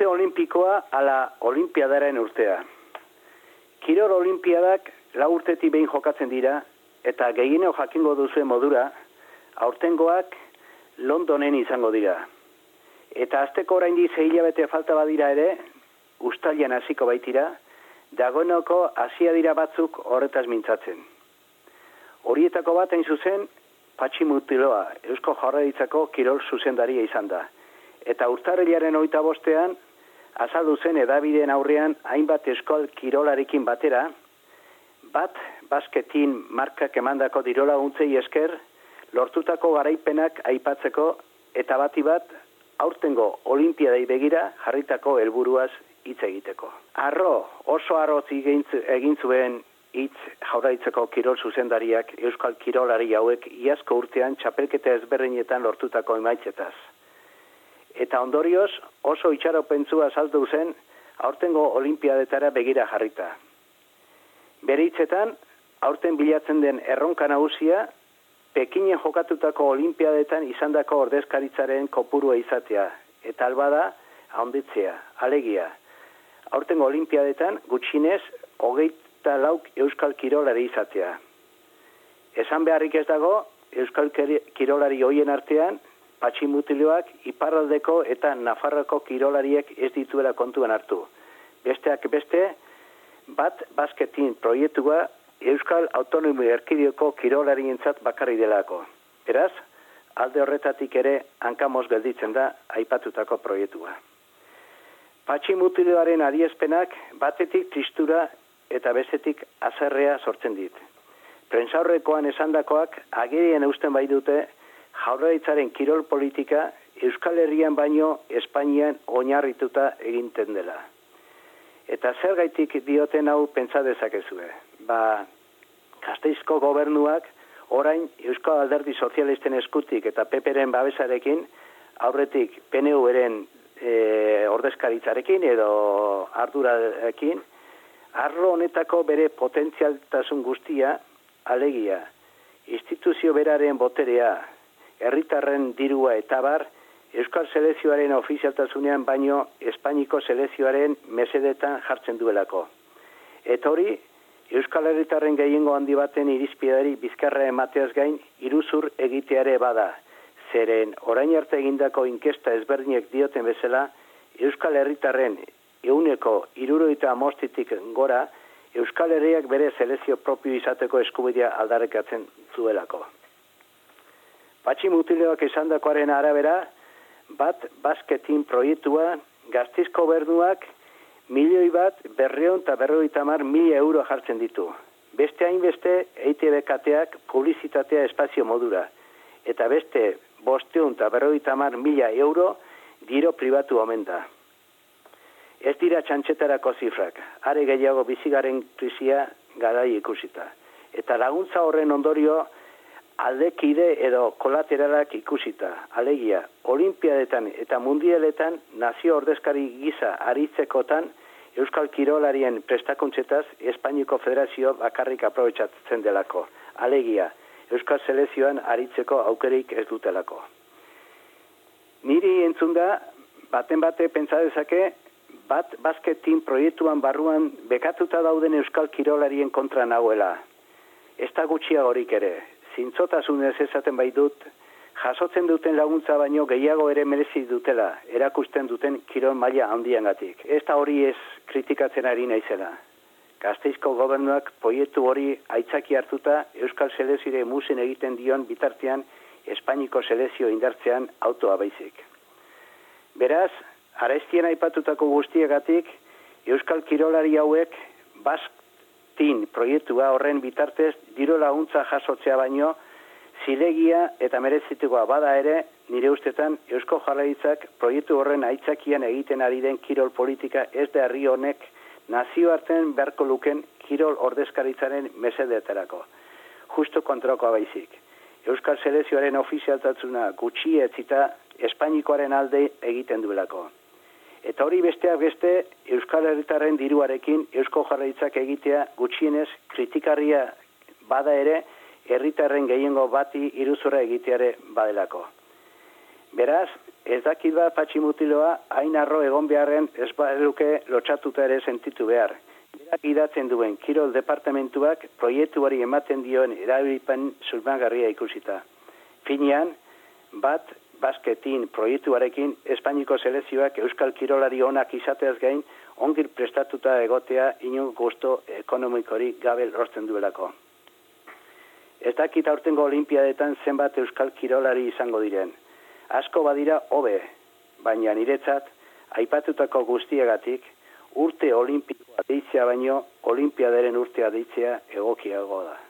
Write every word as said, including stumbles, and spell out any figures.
olimpikoa ala olimpiadaren urtea. Kirol olimpiadak lau urtetik behin jokatzen dira, eta gehieneo jakingo duzuen modura, aurtengoak Londonen izango dira. Eta azteko oraindik sei hilabete falta badira ere, uztailean hasiko baitira, dagoeneko hasia dira batzuk horretaz mintzatzen. Horietako bat hain zuzen, Patxi Mutiloa, Eusko Jaurlaritzako kirol zuzendaria izan da. Eta urtarrilaren hogeita bostean, azaldu zen hedabideen aurrean hainbat euskal kirolarekin batera, bat basketin markak emandako dirola untzei esker, lortutako garaipenak aipatzeko eta bati bat aurtengo olimpiadai begira jarritako helburuaz hitz egiteko. Arro, oso arrotz egin zuen hitz Jaurlaritzako kirol zuzendariak euskal kirolari hauek iazko urtean txapelketa ezberdinetan lortutako emaitzetaz. Eta ondorioz oso itxaropentzua azaldu zen aurtengo olimpiadetara begira jarrita. Bere hitzetan, aurten bilatzen den erronka nagusia, Pekinen jokatutako olimpiadetan izandako ordezkaritzaren kopurua izatea, eta albada ahonditzea, alegia. Aurtengo olimpiadetan gutxinez hogeita lauk euskal kirolari izatea. Esan beharrik ez dago, euskal kirolari hoien artean, Patxi Mutiloak iparraldeko eta Nafarroko kirolariek ez dituela kontuan hartu. Besteak beste, bat basketin proiektua Euskal Autonomia Erkidegoko kirolarientzat bakarri delako. Beraz, alde horretatik ere hankamos gelditzen da aipatutako proiektua. Patxi Mutiloaren adierazpenak batetik tristura eta bestetik haserrea sortzen dit. Prentsaurrekoan esandakoak agerian eusten bai dute Jaurlaritzaren kirol politika Euskal Herrian baino Espainian oinarrituta eginten dela. Eta zergaitik dioten hau pentsa dezakezue. Ba, Gasteizko gobernuak orain Euskal Alderdi Sozialisten eskutik eta P Pren babesarekin aurretik P N Uren e, ordezkaritzarekin edo ardurarekin arlo honetako bere potentzialtasun guztia alegia, instituzio beraren boterea, herritarren dirua eta bar, Euskal Selezioaren ofizialtasunean baino Espainiko selezioaren mesedetan jartzen duelako. Eta hori, Euskal Herritarren gehiengo handi baten irizpideari bizkarra emateaz gain iruzur egiteare bada. Zeren orain arte egindako inkesta ezberdinek dioten bezala, Euskal Herritarren ehuneko hirurogeita hamabostetik gora, Euskal Herriak bere selezio propio izateko eskubidea aldarrikatzen zuelako. Patxi Mutiloak esandakoaren arabera, bat basketin proiektua Gasteizko gobernuak milioi bat berreun eta berrogeita hamar mila euro jartzen ditu. Beste hainbeste E I T B kateak publizitatea espazio modura. Eta beste bosteun eta berrogeita hamar mila euro diro pribatu omen da. Ez dira txantxetarako zifrak, are gehiago bizigaren krisia garai ikusita. Eta laguntza horren ondorio aldekide edo kolateralak ikusita, alegia, olimpiadetan eta mundialetan nazio ordezkari gisa aritzekotan Euskal Kirolarien prestakuntzetaz Espainiko Federazio bakarrik aprobetxatzen delako, alegia, Euskal Selezioan aritzeko aukerik ez dutelako. Niri entzunda, baten bate pentsa dezake, bat basketin proiektuan barruan bekatuta dauden Euskal Kirolarien kontra nagoela. Ez da gutxiagorik ere. Zintzotasunez esaten bai dut, jasotzen duten laguntza baino gehiago ere merezi dutela, erakusten duten kirol maila handiengatik. Ez da hori ez kritikatzen ari naizela. Gasteizko gobernuak proiektu hori aitzaki hartuta Euskal Selezioare musen egiten dion bitartean Espainiko selezio indartzean autoa baizik. Beraz, arestien aipatutako guztiagatik, Euskal kirolari hauek basketin proiektua horren bitartez diro laguntza jasotzea baino zilegia eta merezitukoa bada ere, nire ustetan Eusko Jaurlaritzak proiektu horren aitzakian egiten ari den kirol politika ez da herri honek nazioartean beharko luken kirol ordezkaritzaren mesedetarako. Justo kontrakoa baizik. Euskal Selezioaren ofizialtasuna gutxi etzita Espainikoaren alde egiten duelako. Eta hori besteak beste, Euskal Herritarren diruarekin Eusko Jaurlaritzak egitea gutxienez kritikarria bada ere, herritarren gehiengo bati iruzurra egiteare badelako. Beraz, Ez dakit bat patximutiloa hain arro egon beharren ez baduke lotxatuta ere sentitu behar. Berak idatzen duen Kirol Departamentuak proiektuari ematen dioen erabilpen susmagarria ikusita. Finean, bat basketin proiektuarekin Espainiko selekzioak Euskal Kirolari onak izateaz gain ongir prestatuta egotea inun gusto ekonomikorik gabe lortzen duelako. Ez dakit aurtengo olimpiadetan zenbat Euskal Kirolari izango diren. Asko badira hobe, baina niretzat, aipatutako guztiagatik, urte olimpikoa deitzea baino, olimpiadaren urtea deitzea egokiago da.